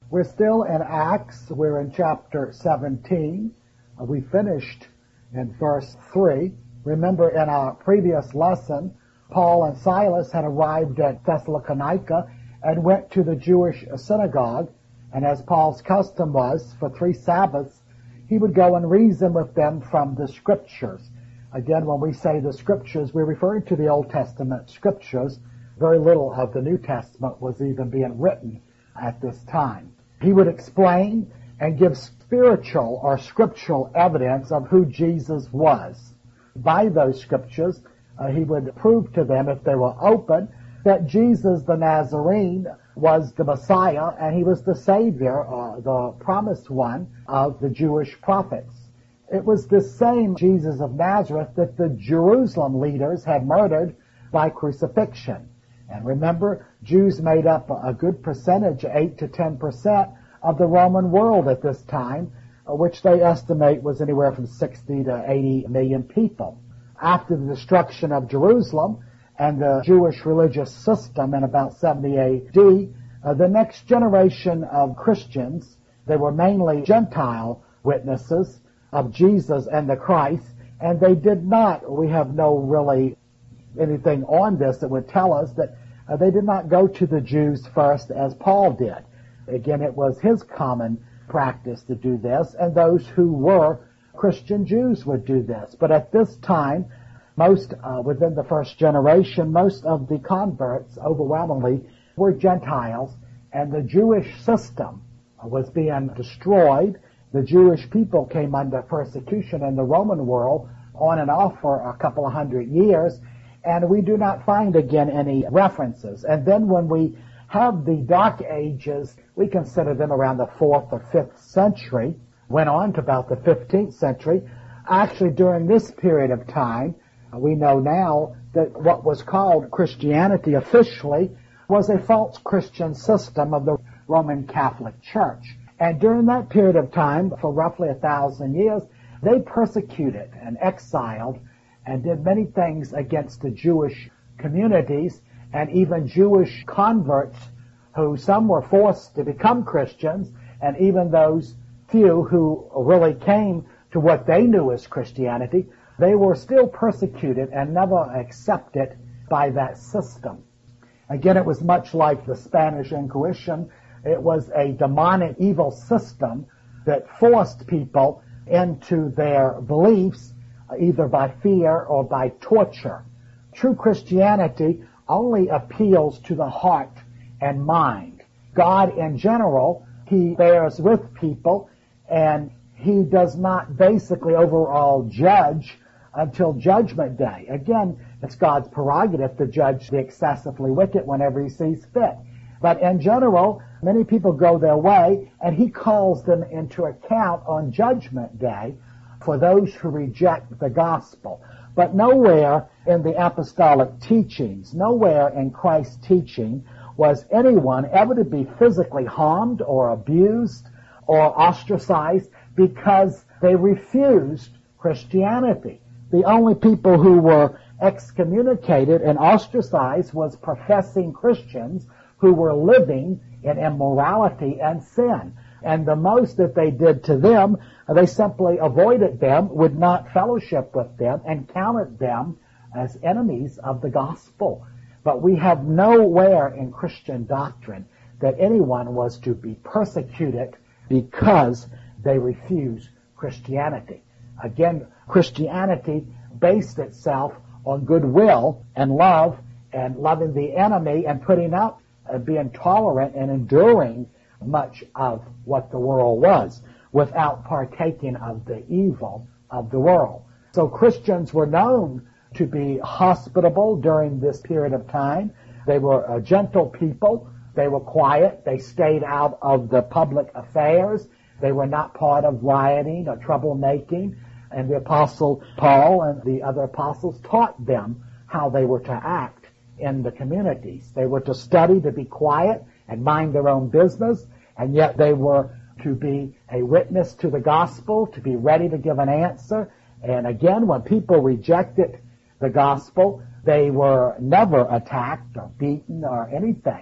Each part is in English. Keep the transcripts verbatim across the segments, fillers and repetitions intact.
We're still in Acts. We're in chapter seventeen. Uh, we finished in verse three. Remember, in our previous lesson, Paul and Silas had arrived at Thessalonica and went to the Jewish synagogue. And as Paul's custom was, for three Sabbaths, he would go and reason with them from the Scriptures. Again, when we say the Scriptures, we're referring to the Old Testament Scriptures. Very little of the New Testament was even being written at this time. He would explain and give spiritual or scriptural evidence of who Jesus was. By those scriptures, uh, he would prove to them, if they were open, that Jesus the Nazarene was the Messiah and he was the Savior, or the promised one of the Jewish prophets. It was the same Jesus of Nazareth that the Jerusalem leaders had murdered by crucifixion. And remember, Jews made up a good percentage, eight to ten percent, of the Roman world at this time, which they estimate was anywhere from sixty to eighty million people. After the destruction of Jerusalem and the Jewish religious system in about seventy A D, uh, the next generation of Christians, they were mainly Gentile witnesses of Jesus and the Christ, and they did not, we have no really anything on this that would tell us that uh, they did not go to the Jews first as Paul did. Again, it was his common practice to do this, and those who were Christian Jews would do this. But at this time, most, uh, within the first generation, most of the converts overwhelmingly were Gentiles, and the Jewish system was being destroyed. The Jewish people came under persecution in the Roman world on and off for a couple of hundred years, and we do not find again any references. And then when we have the Dark Ages, we consider them around the fourth or fifth century, went on to about the fifteenth century. Actually, during this period of time, we know now that what was called Christianity officially was a false Christian system of the Roman Catholic Church. And during that period of time, for roughly a thousand years, they persecuted and exiled and did many things against the Jewish communities and even Jewish converts, who some were forced to become Christians, and even those few who really came to what they knew as Christianity, they were still persecuted and never accepted by that system. Again, it was much like the Spanish Inquisition. It was a demonic evil system that forced people into their beliefs either by fear or by torture. True Christianity only appeals to the heart and mind. God in general, he bears with people, and he does not basically overall judge until Judgment Day. Again, it's God's prerogative to judge the excessively wicked whenever he sees fit. But in general, many people go their way, and he calls them into account on Judgment Day for those who reject the gospel. But nowhere in the apostolic teachings, nowhere in Christ's teaching was anyone ever to be physically harmed or abused or ostracized because they refused Christianity. The only people who were excommunicated and ostracized was professing Christians who were living in immorality and sin. And the most that they did to them, they simply avoided them, would not fellowship with them, and counted them as enemies of the gospel. But we have nowhere in Christian doctrine that anyone was to be persecuted because they refused Christianity. Again, Christianity based itself on goodwill and love and loving the enemy and putting up, uh, being tolerant and enduring much of what the world was without partaking of the evil of the world. So Christians were known to be hospitable during this period of time. They were a gentle people. They were quiet. They stayed out of the public affairs. They were not part of rioting or troublemaking. And the Apostle Paul and the other apostles taught them how they were to act in the communities. They were to study to be quiet and mind their own business, and yet they were to be a witness to the gospel, to be ready to give an answer. And again, when people rejected the gospel, they were never attacked or beaten or anything.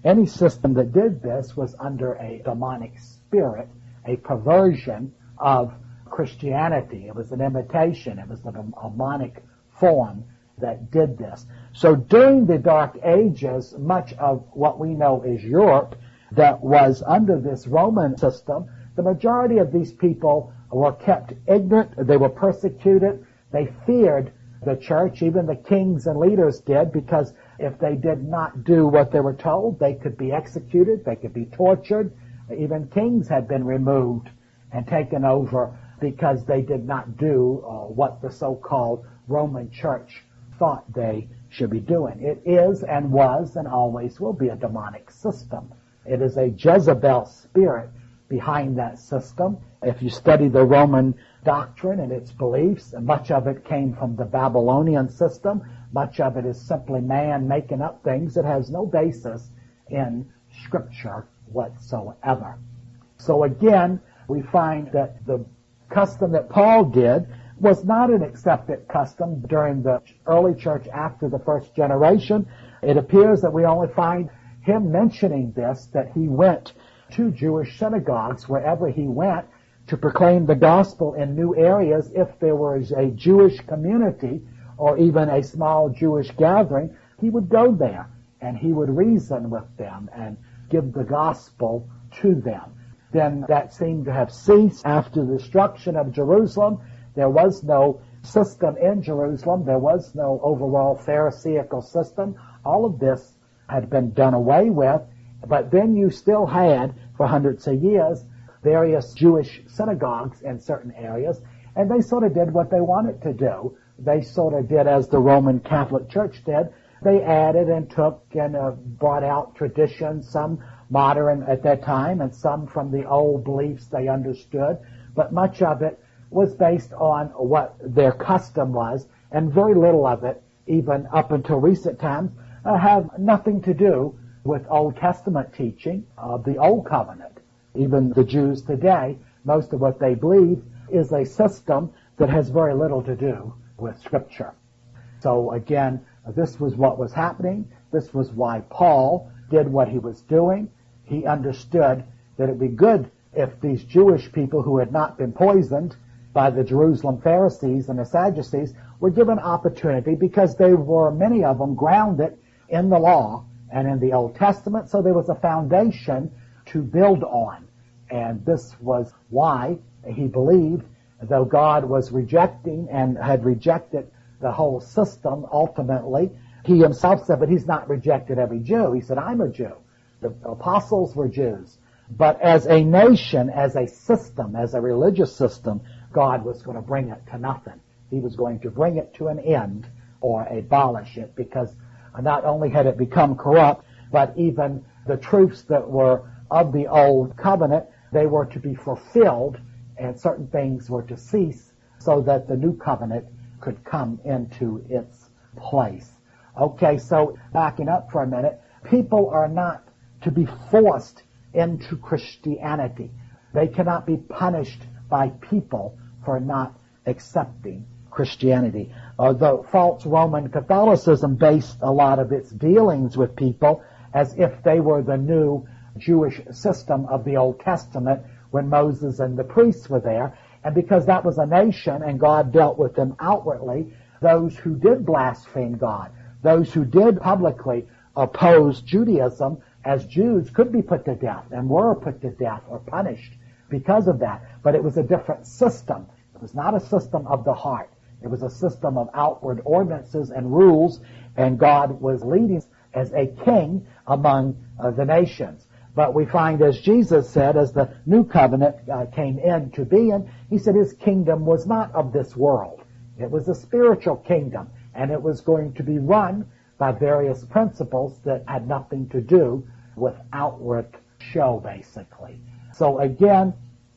Any system that did this was under a demonic spirit, a perversion of Christianity. It was an imitation. It was the demonic form that did this. So during the Dark Ages, much of what we know as Europe that was under this Roman system, the majority of these people were kept ignorant. They were persecuted. They feared the church. Even the kings and leaders did, because if they did not do what they were told, they could be executed. They could be tortured. Even kings had been removed and taken over because they did not do uh, what the so-called Roman Church thought they should be doing. It is and was and always will be a demonic system. It is a Jezebel spirit behind that system. If you study the Roman doctrine and its beliefs, much of it came from the Babylonian system. Much of it is simply man making up things that has no basis in Scripture whatsoever. So again, we find that the custom that Paul did was not an accepted custom during the early church after the first generation. It appears that we only find him mentioning this, that he went to Jewish synagogues wherever he went to proclaim the gospel in new areas. If there was a Jewish community or even a small Jewish gathering, he would go there and he would reason with them and give the gospel to them. Then that seemed to have ceased after the destruction of Jerusalem. There was no system in Jerusalem. There was no overall Pharisaical system. All of this had been done away with. But then you still had, for hundreds of years, various Jewish synagogues in certain areas, and they sort of did what they wanted to do. They sort of did as the Roman Catholic Church did. They added and took and uh, brought out traditions, some modern at that time and some from the old beliefs they understood, but much of it was based on what their custom was, and very little of it, even up until recent times, uh, have nothing to do with Old Testament teaching of the Old Covenant. Even the Jews today, most of what they believe is a system that has very little to do with Scripture. So again, this was what was happening. This was why Paul did what he was doing. He understood that it would be good if these Jewish people who had not been poisoned by the Jerusalem Pharisees and the Sadducees were given opportunity, because they were, many of them, grounded in the law and in the Old Testament, so there was a foundation to build on. And this was why he believed, though God was rejecting and had rejected the whole system ultimately, he himself said, but he's not rejected every Jew. He said, I'm a Jew. The apostles were Jews. But as a nation, as a system, as a religious system, God was going to bring it to nothing. He was going to bring it to an end or abolish it, because not only had it become corrupt, but even the truths that were of the old covenant, they were to be fulfilled, and certain things were to cease so that the new covenant could come into its place. Okay, so backing up for a minute, people are not to be forced into Christianity. They cannot be punished by people for not accepting Christianity. Although false Roman Catholicism based a lot of its dealings with people as if they were the new Jewish system of the Old Testament when Moses and the priests were there. And because that was a nation and God dealt with them outwardly, those who did blaspheme God, those who did publicly oppose Judaism as Jews could be put to death and were put to death or punished because of that. But it was a different system. It was not a system of the heart. It was a system of outward ordinances and rules, and God was leading as a king among uh, the nations. But we find, as Jesus said, as the new covenant uh, came into being, he said his kingdom was not of this world. It was a spiritual kingdom, and it was going to be run by various principles that had nothing to do with outward show, basically. So again,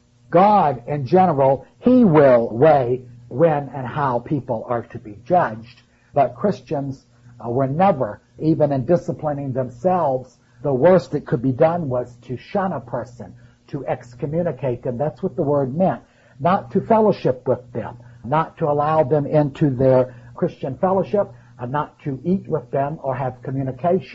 God in general, he will weigh when and how people are to be judged. But Christians uh, were never, even in disciplining themselves, the worst that could be done was to shun a person, to excommunicate them. That's what the word meant. Not to fellowship with them, not to allow them into their Christian fellowship, and not to eat with them or have communication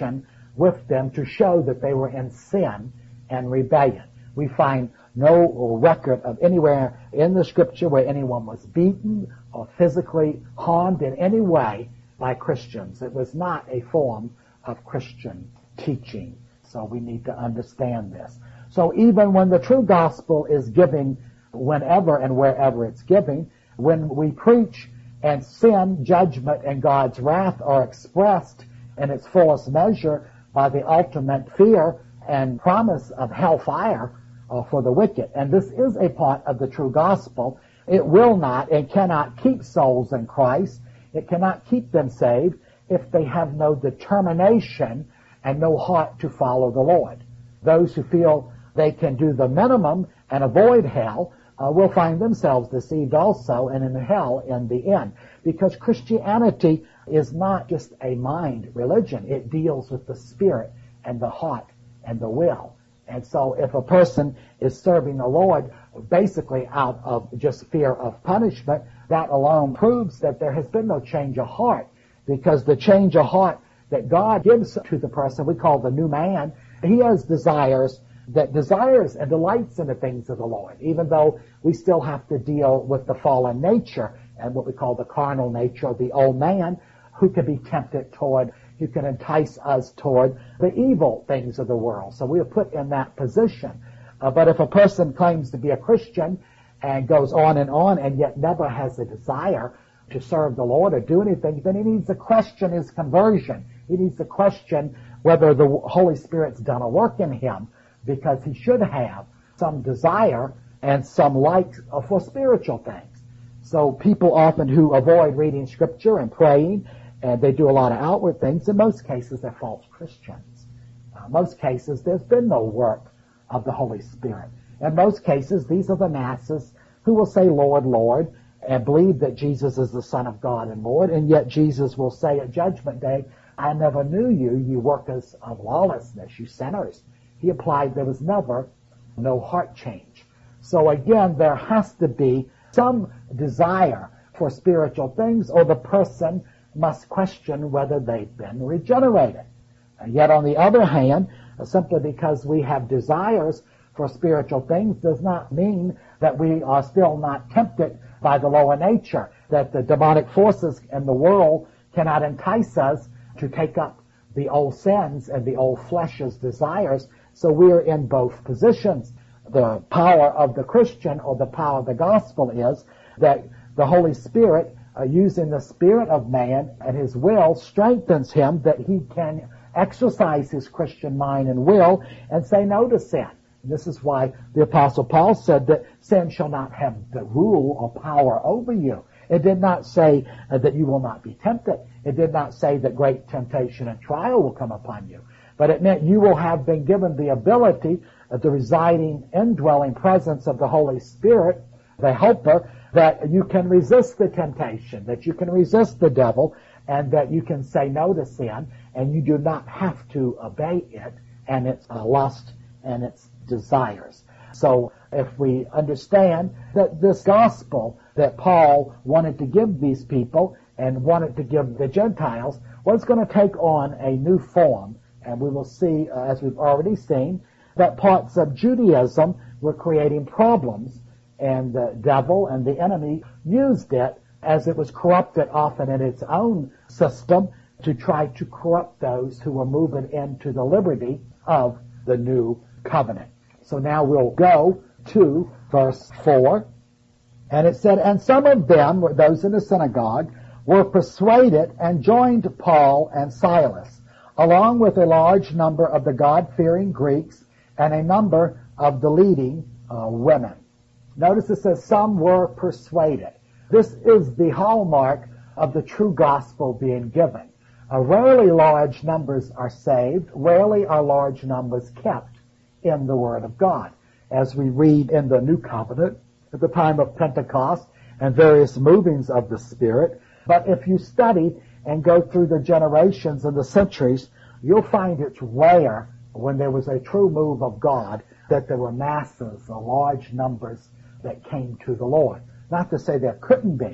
with them to show that they were in sin and rebellion. We find no record of anywhere in the Scripture where anyone was beaten or physically harmed in any way by Christians. It was not a form of Christian teaching. So we need to understand this. So even when the true gospel is giving, whenever and wherever it's giving, when we preach and sin, judgment, and God's wrath are expressed in its fullest measure by the ultimate fear and promise of hellfire uh, for the wicked. And this is a part of the true gospel. It will not and cannot keep souls in Christ. It cannot keep them saved if they have no determination and no heart to follow the Lord. Those who feel they can do the minimum and avoid hell uh, will find themselves deceived also and in hell in the end. Because Christianity is not just a mind religion. It deals with the spirit and the heart and the will. And so if a person is serving the Lord basically out of just fear of punishment, that alone proves that there has been no change of heart. Because the change of heart that God gives to the person, we call the new man, he has desires that desires and delights in the things of the Lord, even though we still have to deal with the fallen nature and what we call the carnal nature of the old man, who can be tempted toward, who can entice us toward the evil things of the world. So we are put in that position. Uh, but if a person claims to be a Christian and goes on and on and yet never has a desire to serve the Lord or do anything, then he needs to question his conversion. He needs to question whether the Holy Spirit's done a work in him, because he should have some desire and some like for spiritual things. So people often who avoid reading Scripture and praying, and they do a lot of outward things, in most cases they're false Christians. Uh, most cases there's been no work of the Holy Spirit. In most cases these are the masses who will say, Lord, Lord, and believe that Jesus is the Son of God and Lord, and yet Jesus will say at Judgment Day, I never knew you, you workers of lawlessness, you sinners. He applied there was never no heart change. So again, there has to be some desire for spiritual things, or the person must question whether they've been regenerated. And yet on the other hand, simply because we have desires for spiritual things does not mean that we are still not tempted by the lower nature, that the demonic forces in the world cannot entice us to take up the old sins and the old flesh's desires. So we're in both positions. The power of the Christian, or the power of the gospel, is that the Holy Spirit, uh, using the spirit of man and his will, strengthens him that he can exercise his Christian mind and will and say no to sin. And this is why the Apostle Paul said that sin shall not have the rule or power over you. It did not say uh, that you will not be tempted. It did not say that great temptation and trial will come upon you. But it meant you will have been given the ability of the residing, indwelling presence of the Holy Spirit, the helper, that you can resist the temptation, that you can resist the devil, and that you can say no to sin, and you do not have to obey it and its uh, lust and its desires. So if we understand that this gospel that Paul wanted to give these people and wanted to give the Gentiles was going to take on a new form, and we will see, uh, as we've already seen, that parts of Judaism were creating problems, and the devil and the enemy used it as it was corrupted often in its own system to try to corrupt those who were moving into the liberty of the new covenant. So now we'll go to verse four. And it said, and some of them, those in the synagogue, were persuaded and joined Paul and Silas, along with a large number of the God-fearing Greeks and a number of the leading uh, women. Notice it says some were persuaded. This is the hallmark of the true gospel being given. Uh, rarely large numbers are saved. Rarely are large numbers kept in the Word of God. As we read in the New Covenant, at the time of Pentecost and various movings of the Spirit. But if you study and go through the generations and the centuries, you'll find it's rare when there was a true move of God that there were masses or large numbers that came to the Lord. Not to say there couldn't be,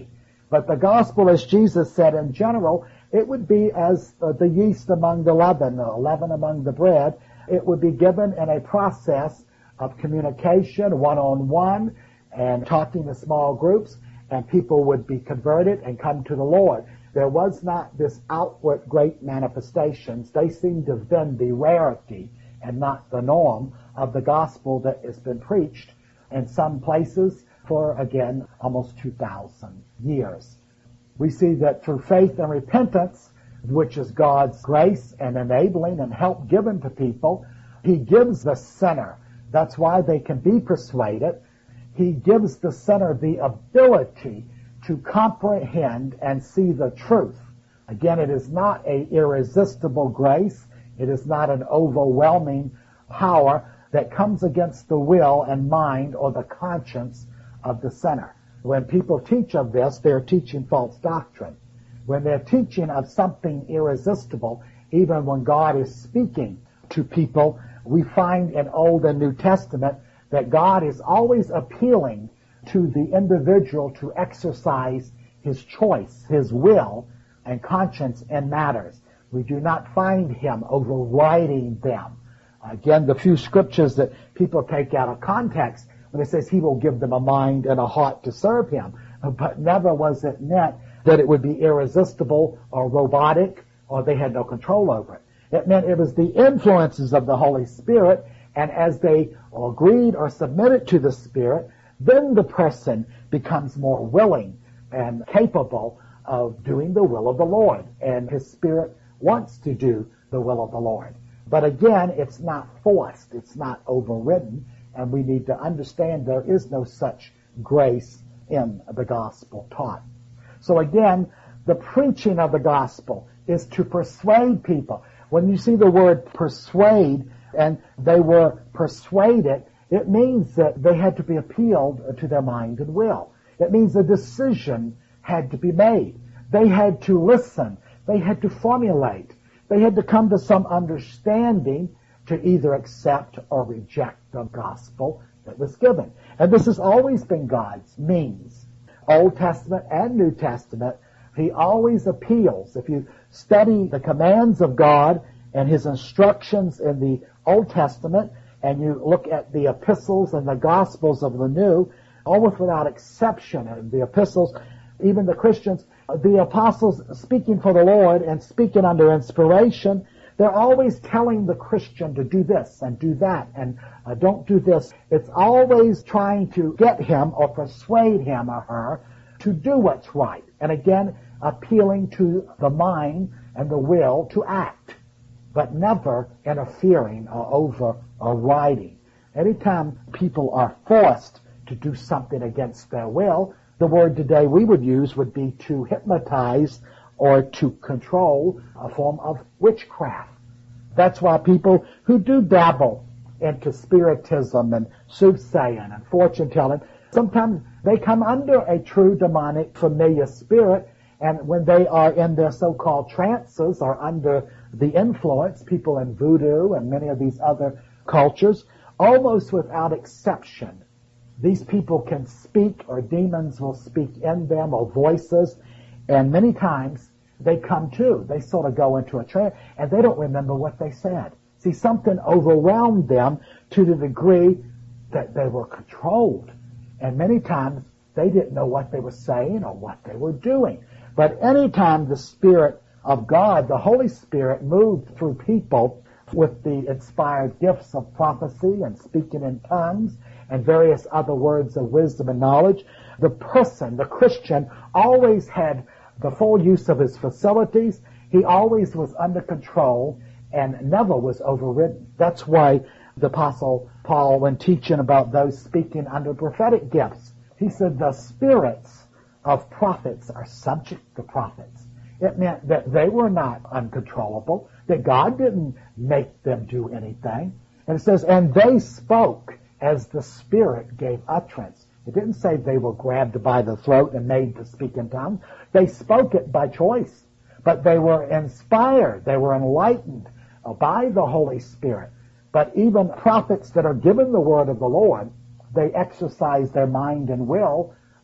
But the gospel, as Jesus said in general, it would be as uh, the yeast among the leaven, the leaven among the bread. It would be given in a process of communication, one-on-one, and talking to small groups, and people would be converted and come to the Lord. There was not this outward great manifestations. They seem to have been the rarity and not the norm of the gospel that has been preached in some places for, again, almost two thousand years. We see that through faith and repentance, which is God's grace and enabling and help given to people, He gives the sinner. That's why they can be persuaded. He gives the sinner the ability to comprehend and see the truth. Again, it is not an irresistible grace. It is not an overwhelming power that comes against the will and mind or the conscience of the sinner. When people teach of this, they're teaching false doctrine. When they're teaching of something irresistible, even when God is speaking to people, we find in Old and New Testament that God is always appealing to the individual to exercise his choice, his will, and conscience in matters. We do not find Him overriding them. Again, the few scriptures that people take out of context, when it says He will give them a mind and a heart to serve Him, but never was it meant that it would be irresistible or robotic or they had no control over it. It meant it was the influences of the Holy Spirit, and as they agreed or submitted to the Spirit, then the person becomes more willing and capable of doing the will of the Lord, and his Spirit wants to do the will of the Lord. But again, it's not forced, it's not overridden, and we need to understand there is no such grace in the gospel taught. So again, the preaching of the gospel is to persuade people. When you see the word persuade, and they were persuaded, it means that they had to be appealed to their mind and will. It means a decision had to be made. They had to listen. They had to formulate. They had to come to some understanding to either accept or reject the gospel that was given. And this has always been God's means. Old Testament and New Testament, He always appeals. If you study the commands of God and His instructions in the Old Testament, and you look at the epistles and the gospels of the New, almost without exception, in the epistles, even the Christians, the apostles speaking for the Lord and speaking under inspiration, they're always telling the Christian to do this and do that and uh, don't do this. It's always trying to get him or persuade him or her to do what's right. And again, appealing to the mind and the will to act, but never interfering or overriding. Anytime people are forced to do something against their will, the word today we would use would be to hypnotize or to control, a form of witchcraft. That's why people who do dabble into spiritism and soothsaying and fortune telling, sometimes they come under a true demonic familiar spirit, and when they are in their so-called trances or under the influence, people in voodoo and many of these other cultures, almost without exception, these people can speak, or demons will speak in them, or voices, and many times they come to. They sort of go into a trance, and they don't remember what they said. See, something overwhelmed them to the degree that they were controlled. And many times they didn't know what they were saying or what they were doing. But anytime the Spirit of God, the Holy Spirit, moved through people with the inspired gifts of prophecy and speaking in tongues and various other words of wisdom and knowledge, the person, the Christian, always had the full use of his facilities. He always was under control and never was overridden. That's why the Apostle Paul, when teaching about those speaking under prophetic gifts, he said the spirits of prophets are subject to prophets. It meant that they were not uncontrollable, that God didn't make them do anything. And it says, and they spoke as the Spirit gave utterance. It didn't say they were grabbed by the throat and made to speak in tongues. They spoke it by choice, but they were inspired, they were enlightened by the Holy Spirit. But even prophets that are given the word of the Lord, they exercise their mind and will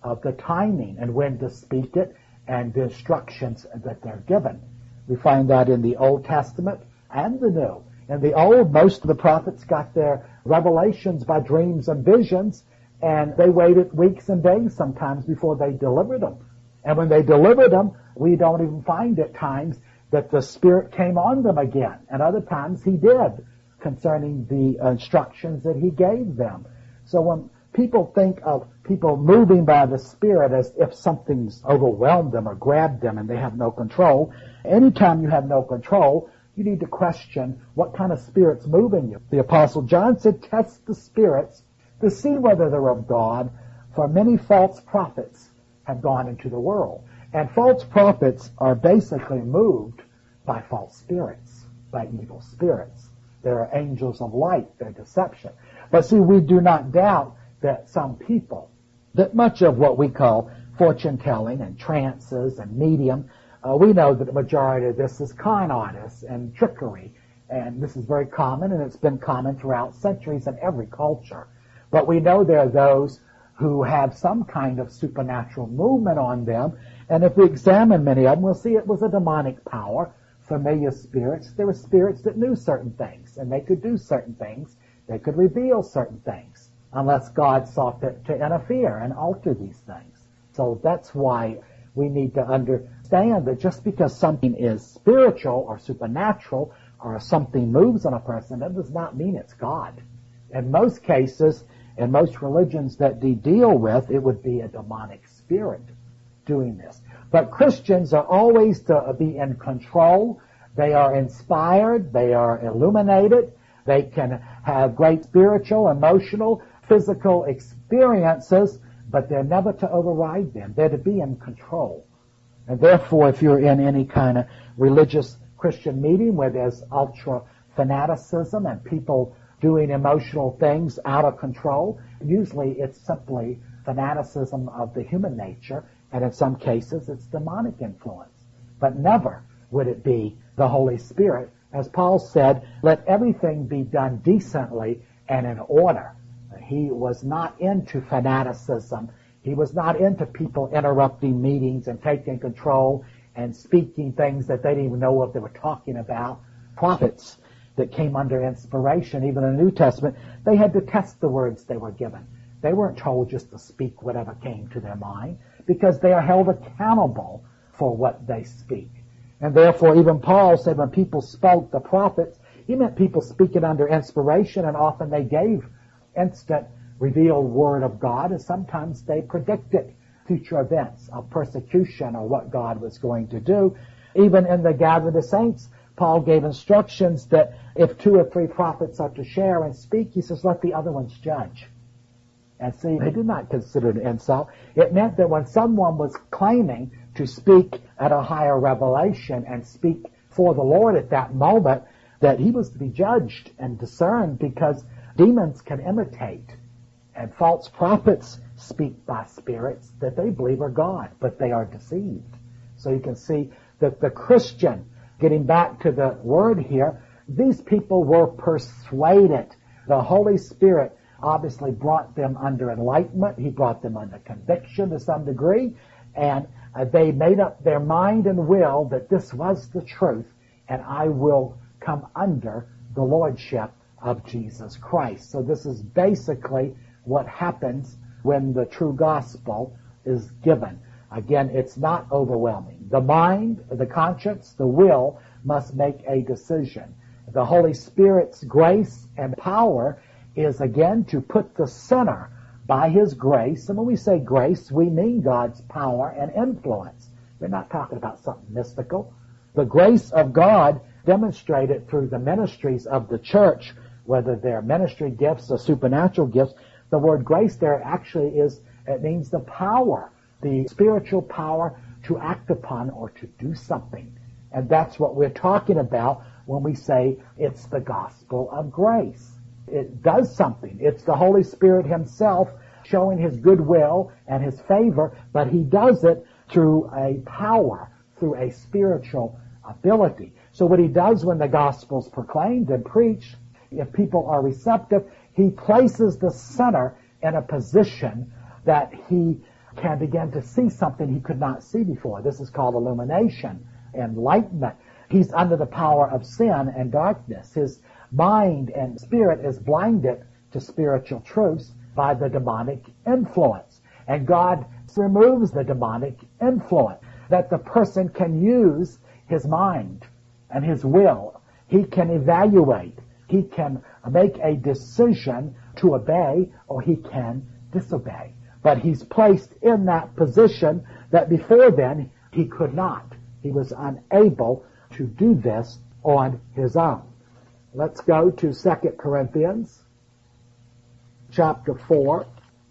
of the timing and when to speak it and the instructions that they're given. We find that in the Old Testament and the New. In the Old, most of the prophets got their revelations by dreams and visions, and they waited weeks and days sometimes before they delivered them. And when they delivered them, we don't even find at times that the Spirit came on them again. And other times He did, concerning the instructions that He gave them. So when people think of people moving by the Spirit as if something's overwhelmed them or grabbed them and they have no control, anytime you have no control, you need to question what kind of spirit's moving you. The Apostle John said, test the spirits to see whether they're of God, for many false prophets have gone into the world. And false prophets are basically moved by false spirits, by evil spirits. There are angels of light, they're deception. But see, we do not doubt that some people, that much of what we call fortune-telling and trances and medium, uh, we know that the majority of this is con artists and trickery. And this is very common, and it's been common throughout centuries in every culture. But we know there are those who have some kind of supernatural movement on them. And if we examine many of them, we'll see it was a demonic power, familiar spirits. There were spirits that knew certain things, and they could do certain things. They could reveal certain things, unless God sought to, to interfere and alter these things. So that's why we need to understand that just because something is spiritual or supernatural or something moves on a person, that does not mean it's God. In most cases, in most religions that they deal with, it would be a demonic spirit doing this. But Christians are always to be in control. They are inspired. They are illuminated. They can have great spiritual, emotional, physical experiences, but they're never to override them. They're to be in control. And therefore, if you're in any kind of religious Christian meeting where there's ultra fanaticism and people doing emotional things out of control, usually it's simply fanaticism of the human nature, and in some cases it's demonic influence. But never would it be the Holy Spirit. As Paul said, let everything be done decently and in order. He was not into fanaticism. He was not into people interrupting meetings and taking control and speaking things that they didn't even know what they were talking about. Prophets that came under inspiration, even in the New Testament, they had to test the words they were given. They weren't told just to speak whatever came to their mind, because they are held accountable for what they speak. And therefore, even Paul said when people spoke, the prophets, he meant people speaking under inspiration, and often they gave instant revealed word of God, and sometimes they predicted future events of persecution or what God was going to do. Even in the gathering of the saints, Paul gave instructions that if two or three prophets are to share and speak, he says, let the other ones judge. And see, they did not consider it an insult. It meant that when someone was claiming to speak at a higher revelation and speak for the Lord at that moment, that he was to be judged and discerned, because demons can imitate, and false prophets speak by spirits that they believe are God, but they are deceived. So you can see that the Christian, getting back to the word here, these people were persuaded. The Holy Spirit obviously brought them under enlightenment. He brought them under conviction to some degree, and uh, they made up their mind and will that this was the truth, and I will come under the lordship of Jesus Christ. So this is basically what happens when the true gospel is given. Again, it's not overwhelming. The mind, the conscience, the will must make a decision. The Holy Spirit's grace and power is, again, to put the sinner by His grace. And when we say grace, we mean God's power and influence. We're not talking about something mystical. The grace of God demonstrated through the ministries of the church, whether they're ministry gifts or supernatural gifts. The word grace there actually is, it means the power, the spiritual power to act upon or to do something. And that's what we're talking about when we say it's the gospel of grace. It does something. It's the Holy Spirit Himself showing His goodwill and His favor, but He does it through a power, through a spiritual ability. So what He does when the gospel's proclaimed and preached, if people are receptive, He places the sinner in a position that He can begin to see something he could not see before. This is called illumination, enlightenment. He's under the power of sin and darkness. His mind and spirit is blinded to spiritual truths by the demonic influence. And God removes the demonic influence, that the person can use his mind and his will. He can evaluate. He can make a decision to obey, or he can disobey. But he's placed in that position that before then he could not. He was unable to do this on his own. Let's go to Second Corinthians chapter four,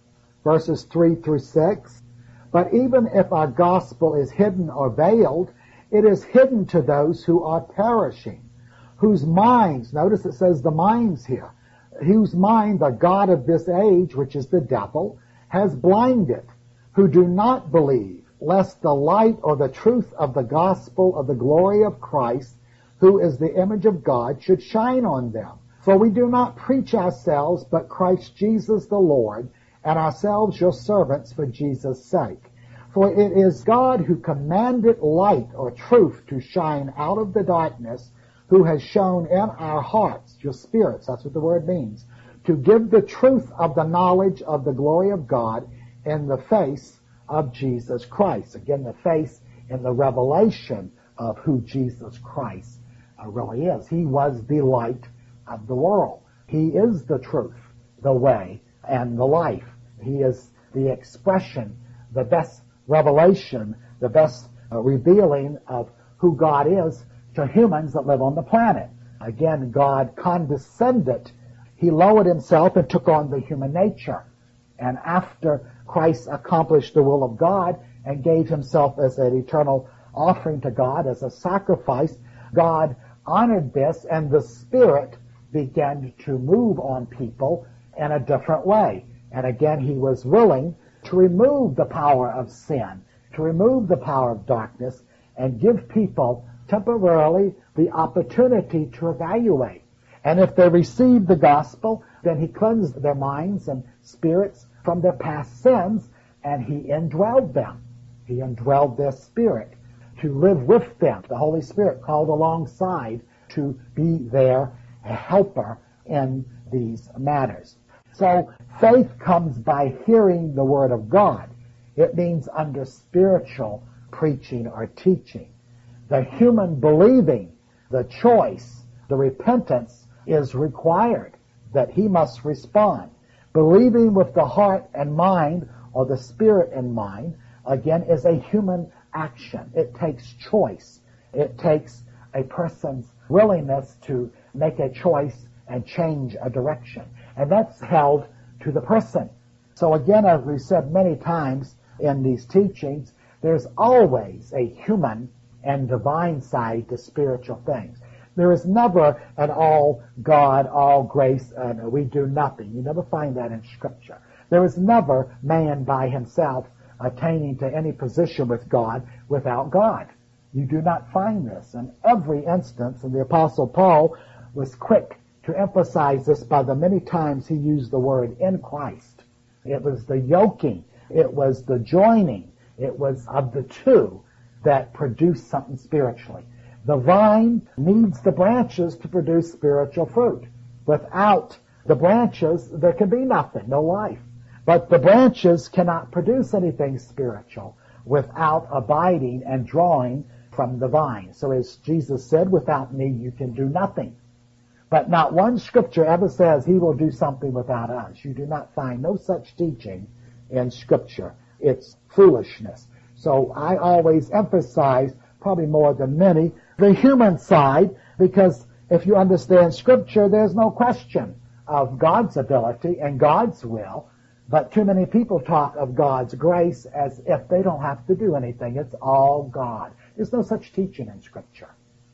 verses three through six. But even if our gospel is hidden or veiled, it is hidden to those who are perishing, whose minds, notice it says the minds here, whose mind the God of this age, which is the devil, has blinded, who do not believe, lest the light or the truth of the gospel of the glory of Christ, who is the image of God, should shine on them. For we do not preach ourselves, but Christ Jesus the Lord, and ourselves your servants for Jesus' sake. For it is God who commanded light or truth to shine out of the darkness, who has shown in our hearts, your spirits, that's what the word means, to give the truth of the knowledge of the glory of God in the face of Jesus Christ. Again, the face in the revelation of who Jesus Christ uh, really is. He was the light of the world. He is the truth, the way, and the life. He is the expression, the best revelation, the best uh, revealing of who God is to humans that live on the planet. Again, God condescended. He lowered himself and took on the human nature. And after Christ accomplished the will of God and gave himself as an eternal offering to God, as a sacrifice, God honored this, and the Spirit began to move on people in a different way. And again, he was willing to remove the power of sin, to remove the power of darkness, and give people temporarily the opportunity to evaluate. And if they received the gospel, then he cleansed their minds and spirits from their past sins, and he indwelled them. He indwelled their spirit to live with them. The Holy Spirit called alongside to be their helper in these matters. So faith comes by hearing the Word of God. It means under spiritual preaching or teaching. The human believing, the choice, the repentance is required, that he must respond. Believing with the heart and mind, or the spirit and mind, again, is a human action. It takes choice. It takes a person's willingness to make a choice and change a direction. And that's held to the person. So again, as we've said many times in these teachings, there's always a human and divine side to spiritual things. There is never an all God, all grace, and we do nothing. You never find that in Scripture. There is never man by himself attaining to any position with God without God. You do not find this in every instance, and the Apostle Paul was quick to emphasize this by the many times he used the word in Christ. It was the yoking, it was the joining, it was of the two that produced something spiritually. The vine needs the branches to produce spiritual fruit. Without the branches, there can be nothing, no life. But the branches cannot produce anything spiritual without abiding and drawing from the vine. So as Jesus said, without me you can do nothing. But not one scripture ever says he will do something without us. You do not find no such teaching in Scripture. It's foolishness. So I always emphasize, probably more than many, the human side, because if you understand Scripture, there's no question of God's ability and God's will. But too many people talk of God's grace as if they don't have to do anything. It's all God. There's no such teaching in Scripture.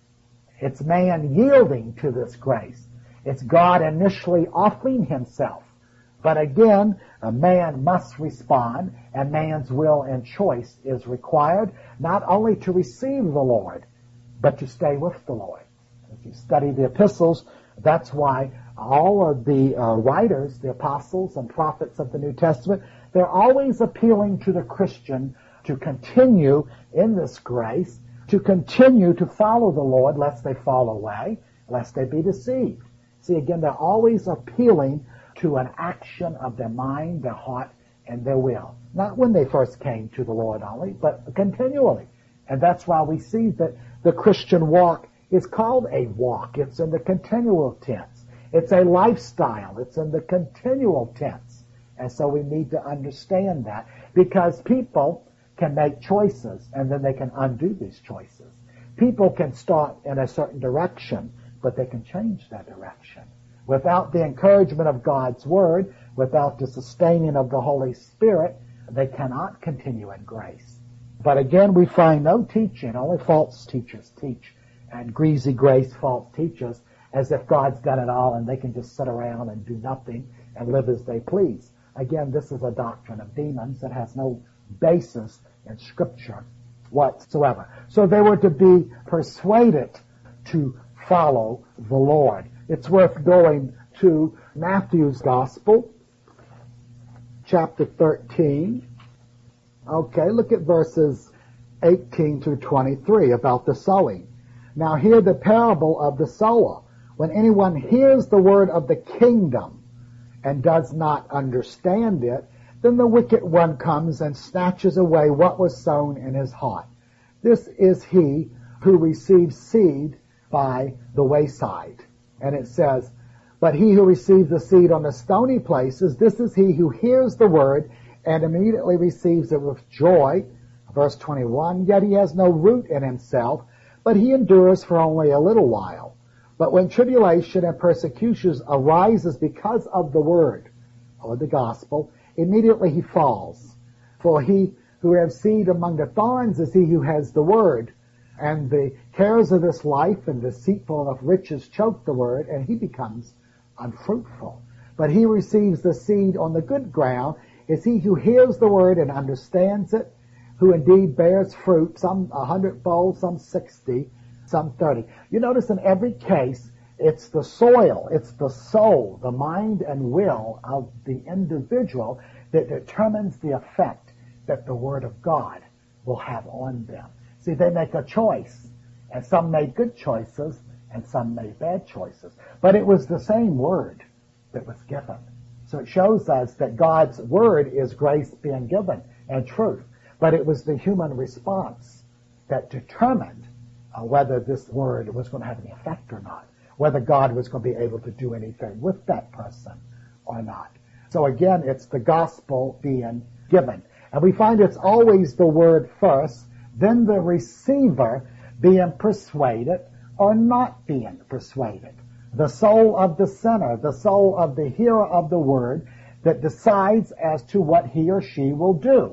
It's man yielding to this grace. It's God initially offering himself. But again, a man must respond, and man's will and choice is required, not only to receive the Lord, but to stay with the Lord. If you study the epistles, that's why all of the uh, writers, the apostles and prophets of the New Testament, they're always appealing to the Christian to continue in this grace, to continue to follow the Lord lest they fall away, lest they be deceived. See, again, they're always appealing to an action of their mind, their heart, and their will. Not when they first came to the Lord only, but continually. And that's why we see that the Christian walk is called a walk. It's in the continual tense. It's a lifestyle. It's in the continual tense. And so we need to understand that, because people can make choices and then they can undo these choices. People can start in a certain direction, but they can change that direction. Without the encouragement of God's Word, without the sustaining of the Holy Spirit, they cannot continue in grace. But again, we find no teaching, only false teachers teach, and greasy grace false teachers, as if God's done it all and they can just sit around and do nothing and live as they please. Again, this is a doctrine of demons that has no basis in Scripture whatsoever. So they were to be persuaded to follow the Lord. It's worth going to Matthew's Gospel, chapter thirteen. Okay, look at verses eighteen through twenty-three about the sowing. Now hear the parable of the sower. When anyone hears the word of the kingdom and does not understand it, then the wicked one comes and snatches away what was sown in his heart. This is he who receives seed by the wayside. And it says, but he who receives the seed on the stony places, this is he who hears the word and immediately receives it with joy. Verse twenty-one, yet he has no root in himself, but he endures for only a little while. But when tribulation and persecutions arises because of the word, or the gospel, immediately he falls. For he who has seed among the thorns is he who has the word, and the cares of this life and deceitful of riches choke the word, and he becomes unfruitful. But he receives the seed on the good ground is he who hears the word and understands it, who indeed bears fruit, some a hundredfold, some sixty, some thirty. You notice in every case, it's the soil, it's the soul, the mind and will of the individual that determines the effect that the Word of God will have on them. See, they make a choice, and some made good choices, and some made bad choices. But it was the same Word that was given. So it shows us that God's Word is grace being given and truth. But it was the human response that determined uh, whether this Word was going to have any effect or not, whether God was going to be able to do anything with that person or not. So again, it's the gospel being given. And we find it's always the word first, then the receiver being persuaded or not being persuaded. The soul of the sinner, the soul of the hearer of the word that decides as to what he or she will do.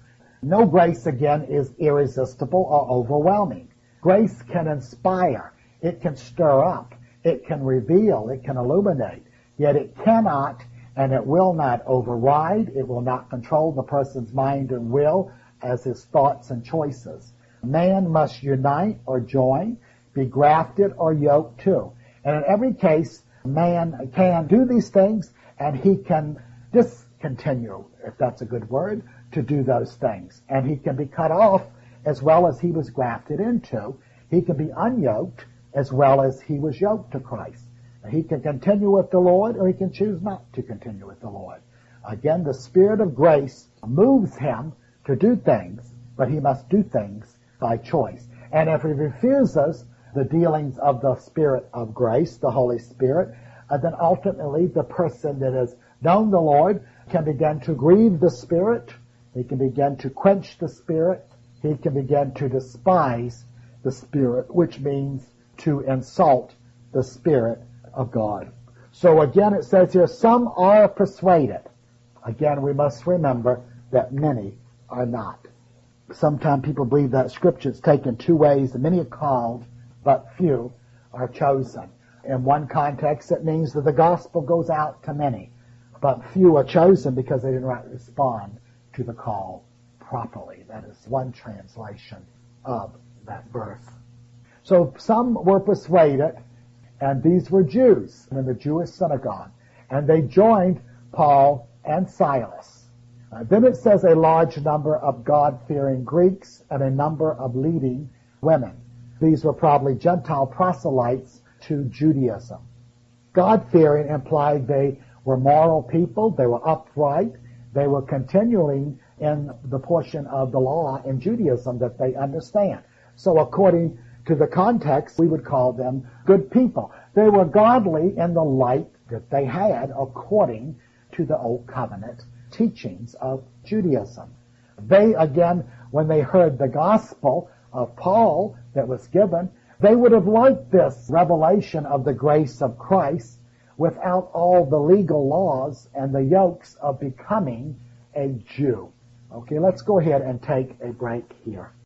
No grace, again, is irresistible or overwhelming. Grace can inspire. It can stir up. It can reveal. It can illuminate. Yet it cannot and it will not override. It will not control the person's mind and will as his thoughts and choices. Man must unite or join, be grafted or yoked to. And in every case, man can do these things and he can discontinue, if that's a good word, to do those things. And he can be cut off as well as he was grafted into. He can be unyoked as well as he was yoked to Christ. He can continue with the Lord or he can choose not to continue with the Lord. Again, the Spirit of grace moves him to do things, but he must do things by choice. And if he refuses the dealings of the Spirit of grace, the Holy Spirit, uh, then ultimately the person that has known the Lord can begin to grieve the Spirit. He can begin to quench the Spirit. He can begin to despise the Spirit, which means to insult the Spirit of God. So again, it says here, some are persuaded. Again, we must remember that many are not. Sometimes people believe that Scripture is taken two ways. Many are called, but few are chosen. In one context, it means that the gospel goes out to many, but few are chosen because they didn't respond to the call properly. That is one translation of that verse. So some were persuaded, And these were Jews in the Jewish synagogue. And they joined Paul and Silas. Uh, then it says a large number of God-fearing Greeks and a number of leading women. These were probably Gentile proselytes to Judaism. God-fearing implied they were moral people, they were upright, they were continuing in the portion of the law in Judaism that they understand. So according to the context, we would call them good people. They were godly in the light that they had according to the Old Covenant teachings of Judaism. They, again, when they heard the gospel of Paul that was given, they would have liked this revelation of the grace of Christ without all the legal laws and the yokes of becoming a Jew. Okay, let's go ahead and take a break here.